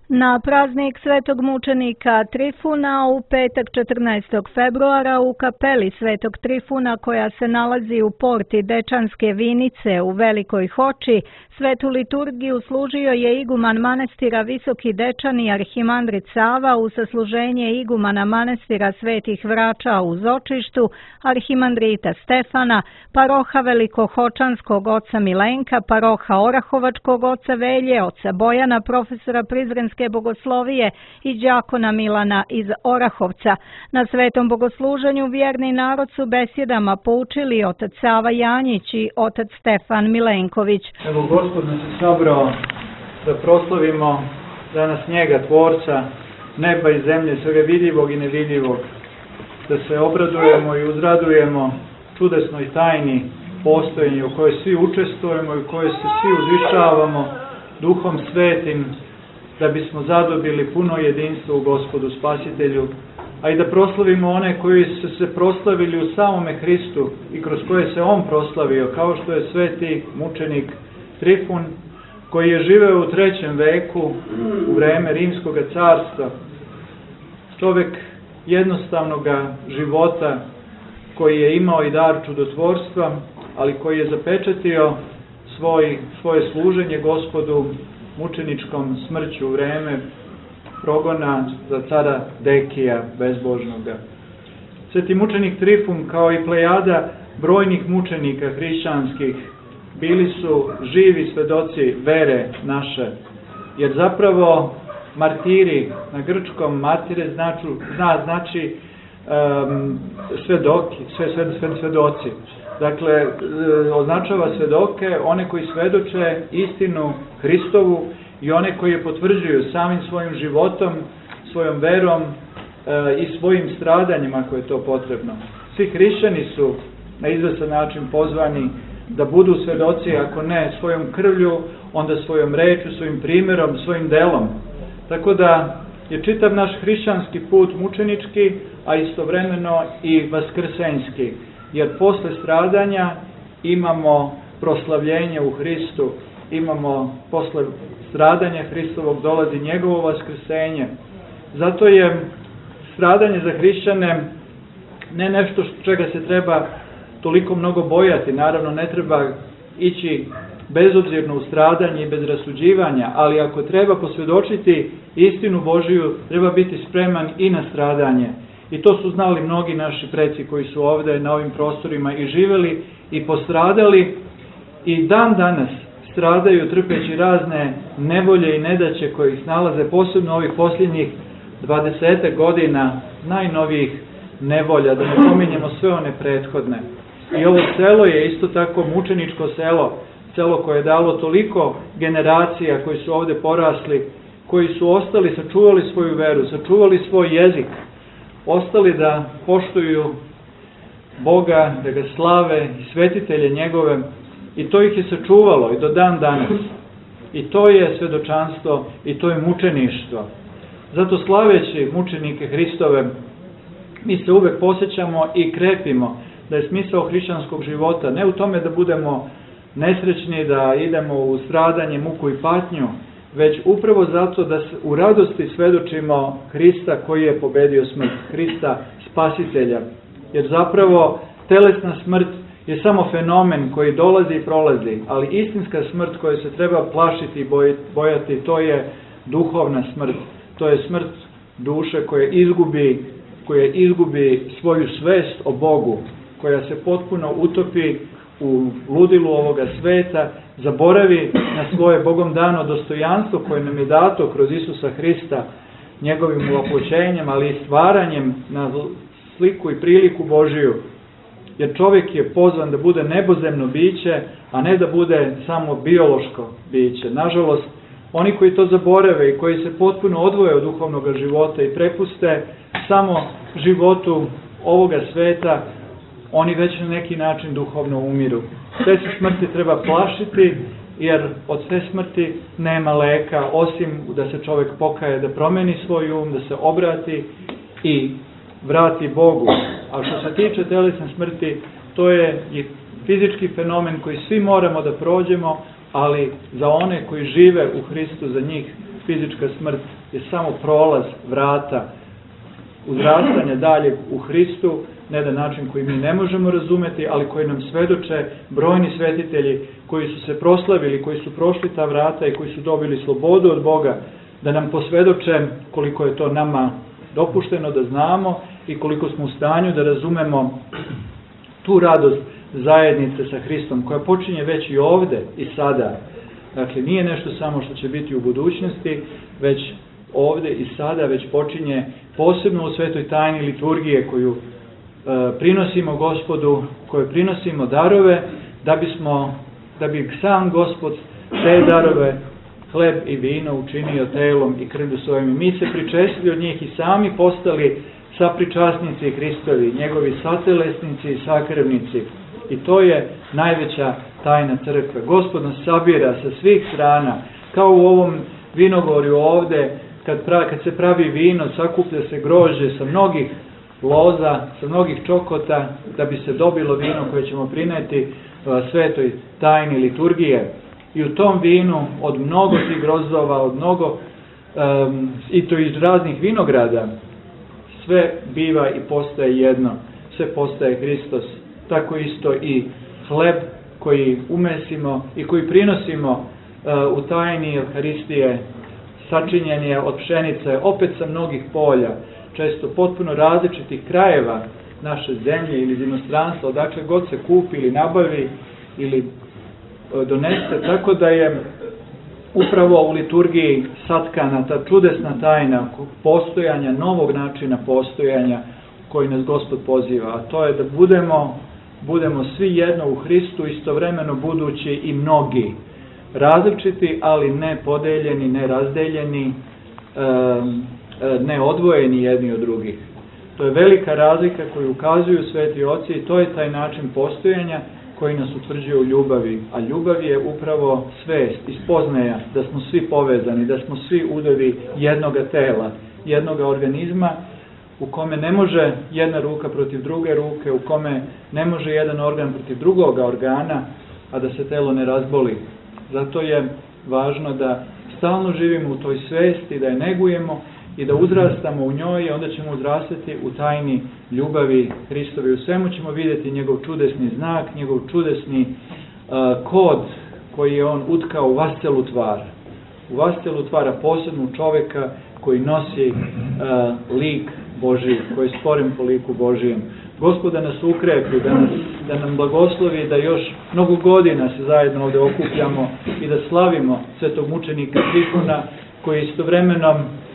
Na praznik svetog mučenika Trifuna u petak 14. februara u kapeli svetog Trifuna koja se nalazi u porti Dečanske Vinice u Velikoj Hoči, svetu liturgiju služio je iguman manastira Visoki Dečani arhimandrit Sava uz sasluženje igumana manastira Svetih Vrača u Zočištu, arhimandrita Stefana, paroha Velikohočanskog oca Milenka, paroha Orahovačkog oca Velje, oca Bojana, profesora Prizrenske bogoslovije i đakona Milana iz Orahovca. Na svetom bogosluženju vjerni narod su besjedama poučili otac Sava Janjić i otac Stefan Milenković. Evo Gospod nas je sabrao da proslavimo danas njega, tvorca neba i zemlje, svega vidljivog i nevidljivog, da se obradujemo i uzradujemo čudesnoj tajni postojenja u kojoj svi učestvujemo i u kojoj se svi uzvišavamo Duhom Svetim, da bismo zadobili puno jedinstvo u Gospodu Spasitelju, a i da proslavimo one koji su se proslavili u samome Hristu i kroz koje se On proslavio, kao što je sveti mučenik Trifun, koji je živeo u 3. veku u vreme Rimskog carstva. Čovjek jednostavnog života koji je imao i dar čudotvorstva, ali koji je zapečatio svoje služenje Gospodu mučeničkom smrću u vreme progona za cara Dekija bezbožnoga. Sveti mučenik Trifun, kao i plejada brojnih mučenika hrišćanskih, bili su živi svedoci vere naše, jer zapravo martiri na grčkom martire znači svedoci. Dakle, označava svedoke, one koji svedoče istinu Hristovu i one koji je potvrđuju samim svojim životom, svojom verom i svojim stradanjima ako je to potrebno. Svi hrišćani su na izvestan način pozvani da budu svedoci, ako ne svojom krvlju, onda svojom rečju, svojim primjerom, svojim delom. Tako da je čitav naš hrišćanski put mučenički, a istovremeno i vaskrsenjski. Jer posle stradanja imamo proslavljenje u Hristu, posle stradanja Hristovog dolazi njegovo vaskrsenje. Zato je stradanje za hrišćane ne nešto čega se treba toliko mnogo bojati. Naravno, ne treba ići bezobzirno u stradanje i bez rasuđivanja, ali ako treba posvjedočiti istinu Božiju, treba biti spreman i na stradanje. I to su znali mnogi naši preci koji su ovdje na ovim prostorima i živjeli i postradali i dan danas stradaju trpeći razne nevolje i nedaće koje ih nalaze, posebno ovih posljednjih 20 godina najnovijih nevolja, da ne pominjemo sve one prethodne. I ovo selo je isto tako mučeničko selo koje je dalo toliko generacija koji su ovdje porasli, koji su ostali, sačuvali svoju veru, sačuvali svoj jezik, ostali da poštuju Boga, da ga slave i svetitelje njegove, i to ih je sačuvalo i do dan danas. I to je svedočanstvo i to je mučeništvo. Zato slaveći mučenike Hristove, mi se uvek posjećamo i krepimo da je smisao hrišćanskog života ne u tome da budemo nesrećni, da idemo u stradanje, muku i patnju, već upravo zato da u radosti svedočimo Hrista koji je pobedio smrt, Hrista Spasitelja. Jer zapravo telesna smrt je samo fenomen koji dolazi i prolazi, ali istinska smrt koju se treba plašiti i bojati, to je duhovna smrt. To je smrt duše koja izgubi svoju svest o Bogu, koja se potpuno utopi u ludilu ovoga sveta, zaboravi na svoje Bogom dano dostojanstvo koje nam je dato kroz Isusa Hrista, njegovim uoploćenjem, ali i stvaranjem na sliku i priliku Božiju. Jer čovjek je pozvan da bude nebozemno biće, a ne da bude samo biološko biće. Nažalost, oni koji to zaborave i koji se potpuno odvoje od duhovnog života i prepuste samo životu ovoga sveta, oni već na neki način duhovno umiru. Te se smrti treba plašiti, jer od te smrti nema leka, osim da se čovjek pokaje, da promeni svoj um, da se obrati i vrati Bogu. A što se tiče telesne smrti, to je i fizički fenomen koji svi moramo da prođemo, ali za one koji žive u Hristu, za njih fizička smrt je samo prolaz vrata uzrastanja dalje u Hristu, na jedan način koji mi ne možemo razumeti, ali koji nam svedoče brojni svetitelji koji su se proslavili, koji su prošli ta vrata i koji su dobili slobodu od Boga, da nam posvedoče koliko je to nama dopušteno da znamo i koliko smo u stanju da razumemo tu radost zajednice sa Hristom, koja počinje već i ovde i sada. Dakle, nije nešto samo što će biti u budućnosti, već ovde i sada već počinje posebno u svetoj tajni liturgije koju prinosimo Gospodu, koju prinosimo darove, da bi sam Gospod te darove, hleb i vino učinio telom i krvlju svojim. Mi se pričestili od njih i sami postali sapričasnici Hristovi, njegovi satelesnici i sakrevnici. I to je najveća tajna crkve. Gospod nas sabira sa svih strana, kao u ovom vinogorju ovde, kad se pravi vino, sakuplja se grožđe sa mnogih loza, sa mnogih čokota, da bi se dobilo vino koje ćemo prineti svetoj tajni liturgije. I u tom vinu, od mnogo tih grozdova, od mnogo, i to iz raznih vinograda, sve biva i postaje jedno, sve postaje Hristos. Tako isto i hleb koji umesimo i koji prinosimo u tajni Euharistije, sačinjen je od pšenice, opet sa mnogih polja, često potpuno različitih krajeva naše zemlje ili iz inostranstva, odakle god se kupi ili nabavi ili donese, tako da je upravo u liturgiji satkana ta čudesna tajna postojanja, novog načina postojanja koji nas Gospod poziva, a to je da budemo svi jedno u Hristu, istovremeno budući i mnogi, različiti, ali ne podeljeni, ne razdeljeni, ne odvojeni jedni od drugih. To je velika razlika koju ukazuju sveti oci i to je taj način postojanja koji nas utvrđuje u ljubavi. A ljubav je upravo svest i spoznaja da smo svi povezani, da smo svi udovi jednoga tela, jednoga organizma, u kome ne može jedna ruka protiv druge ruke, u kome ne može jedan organ protiv drugoga organa, a da se telo ne razboli. Zato je važno da stalno živimo u toj svesti, da je negujemo i da uzrastamo u njoj i onda ćemo uzrastati u tajni ljubavi Hristovi. U svemu ćemo vidjeti njegov čudesni znak, njegov čudesni kod koji je on utkao u vascelu tvar. U vascelu tvara posebnu čoveka koji nosi lik Božiji, koji je stvoren po liku Božijem. Gospod da nas ukrepi, da nam blagoslovi, da još mnogo godina se zajedno ovdje okupljamo i da slavimo svetog mučenika Trifuna, koji je istovremeno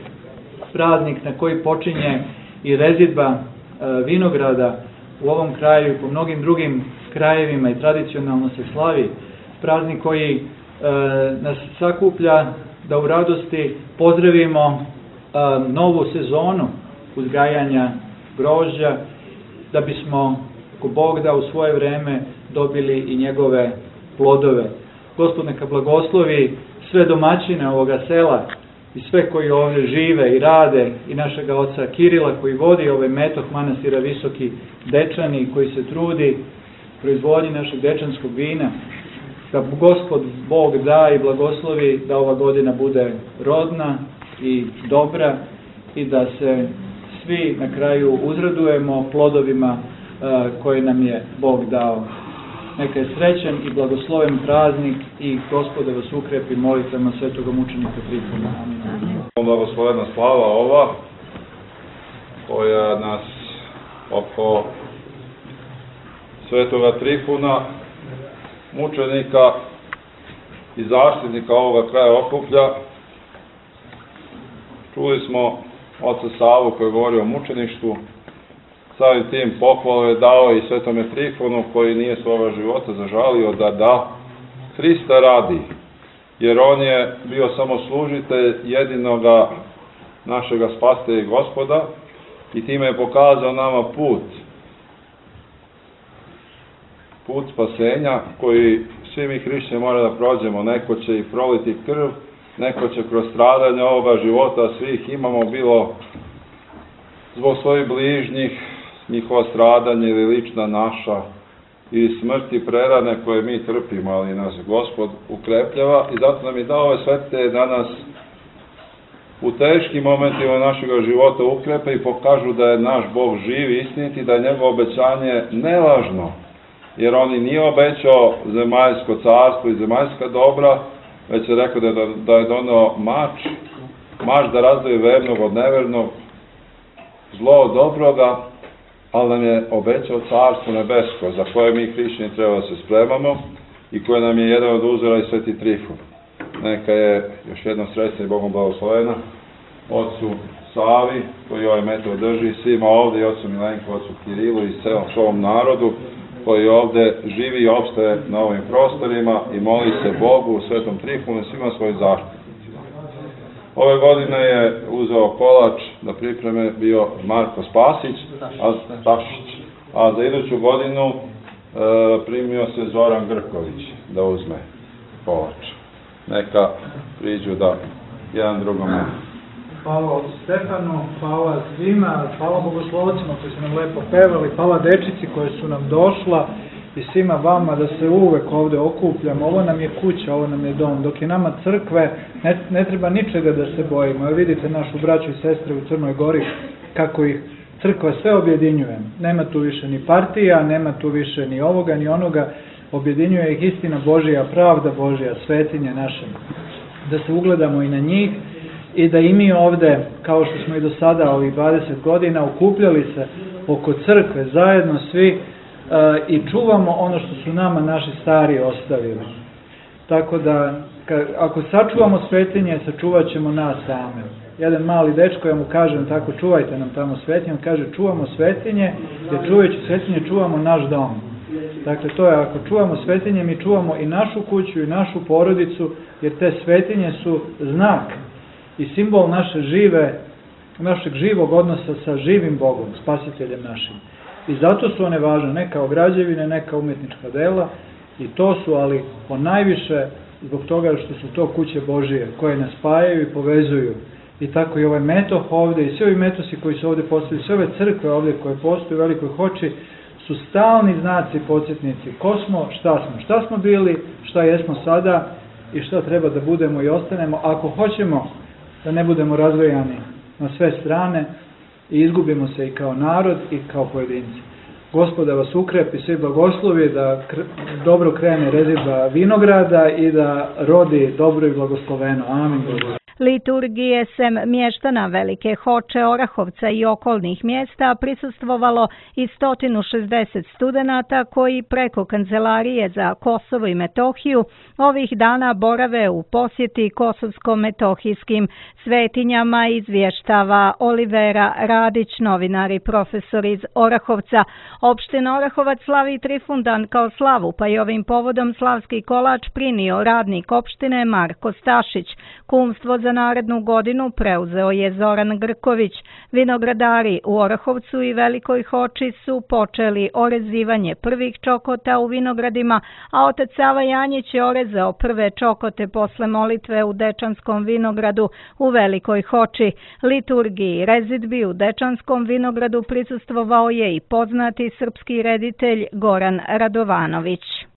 praznik na koji počinje i rezidba vinograda u ovom kraju i po mnogim drugim krajevima i tradicionalno se slavi. Praznik koji nas sakuplja da u radosti pozdravimo novu sezonu uzgajanja grožđa, da bismo, ako Bog da, u svoje vreme dobili i njegove plodove. Gospod neka blagoslovi sve domaćine ovoga sela i sve koji ovdje žive i rade, i našega oca Kirila koji vodi ovaj metoh manastira Visoki Dečani, koji se trudi proizvodnji našeg dečanskog vina. Da Gospod Bog da i blagoslovi da ova godina bude rodna i dobra i da se svi na kraju uzradujemo plodovima koje nam je Bog dao. Neka je srećan i blagosloven praznik i Gospod da vas ukrepi molitvama svetoga mučenika Trifuna. Amin. Blagoslovena slava ova koja nas oko svetoga Trifuna, mučenika i zaštitnika ovoga kraja okuplja. Čuli smo oca Savu koji govori o mučeništvu. Samim tim pohvalu je dao i svetome Trifunu koji nije svoga života zažalio da da Hrista radi, jer on je bio samo služitelj jedinoga našega spasitelja i Gospoda i time je pokazao nama put spasenja koji svi mi hrišćani moramo da prođemo. Neko će i proliti krv, neko će kroz stradanje ovoga života svih imamo bilo zbog svojih bližnjih, njihova stradanja ili lična naša ili smrti prerane koje mi trpimo, ali nas Gospod ukrepljava i zato nam je dao ove svete da nas u teškim momentima našeg života ukrepe i pokažu da je naš Bog živ i istinit i da je njegovo obećanje nelažno. Jer on i nije obećao zemaljsko carstvo i zemaljska dobra, već je rekao da je doneo mač da razdvoji vernog od nevernog, zlo od dobroga, ali nam je obećao carstvo nebesko, za koje mi hrišćani treba da se spremamo i koje nam je jedan od uzora i Sveti Trifun. Neka je još jednom srećna i Bogom blagoslovena ocu Savi, koji ovaj metod drži, svima ovde, i ocu Milenku, ocu Kirilu i celom narodu koji ovde živi i opstaje na ovim prostorima i moli se Bogu u Svetom Trifunu i svima svojim zaštitnicima. Ove godine je uzeo kolač da pripreme bio Marko Stašić, a za iduću godinu primio se Zoran Grković da uzme kolač. Neka priđu da jedan drugome. Hvala Stefanu, hvala svima, hvala bogoslovcima koji su nam lepo pevali, hvala dečici koje su nam došla i svima vama da se uvek ovde okupljamo. Ovo nam je kuća, ovo nam je dom. Dok je nama crkve, ne treba ničega da se bojimo. Evo vidite našu braću i sestre u Crnoj Gori, kako ih crkva sve objedinjuje. Nema tu više ni partija, nema tu više ni ovoga, ni onoga. Objedinjuje ih istina Božija, pravda Božija, svetinje naše. Da se ugledamo i na njih i da i mi ovde, kao što smo i do sada ovih 20 godina, okupljali se oko crkve zajedno svi i čuvamo ono što su nama naši stari ostavili. Tako da, ako sačuvamo svetinje, sačuvat ćemo nas same. Jedan mali dečko, ja mu kažem tako, čuvajte nam tamo svetinje, on kaže čuvamo svetinje, jer čuvajući svetinje čuvamo naš dom. Dakle, to je, ako čuvamo svetinje, mi čuvamo i našu kuću i našu porodicu, jer te svetinje su znak i simbol našeg živog odnosa sa živim Bogom, spasiteljem našim. I zato su one važne, ne kao građevine, ne kao umetnička dela, i to su, ali najviše zbog toga što su to kuće Božije, koje nas spajaju i povezuju. I tako i ovaj metoh ovde, i svi ovi metosi koji su ovde postavili, sve ove crkve ovde koje postoje u Velikoj Hoči, su stalni znaci, podsjetnici. Ko smo, šta smo bili, šta jesmo sada i šta treba da budemo i ostanemo, ako hoćemo da ne budemo razvejani na sve strane i izgubimo se i kao narod i kao pojedinci. Gospod da vas ukrepi, svi blagoslovi, da dobro krene rezidba vinograda i da rodi dobro i blagosloveno. Amin. Liturgije sem mještana Velike Hoče, Orahovca i okolnih mjesta prisustvovalo i 160 studenata koji preko Kancelarije za Kosovo i Metohiju ovih dana borave u posjeti kosovsko-metohijskim svetinjama, izvještava Olivera Radić, novinar i profesor iz Orahovca. Opština Orahovac slavi Trifundan kao slavu, pa i ovim povodom slavski kolač prinio radnik opštine Marko Stašić. Kumstvo za narednu godinu preuzeo je Zoran Grković. Vinogradari u Orahovcu i Velikoj Hoči su počeli orezivanje prvih čokota u vinogradima, a otac Sava Janjić je orezao prve čokote posle molitve u Dečanskom vinogradu u Velikoj Hoči. Liturgiji rezidbi u Dečanskom vinogradu prisustvovao je i poznati srpski reditelj Goran Radovanović.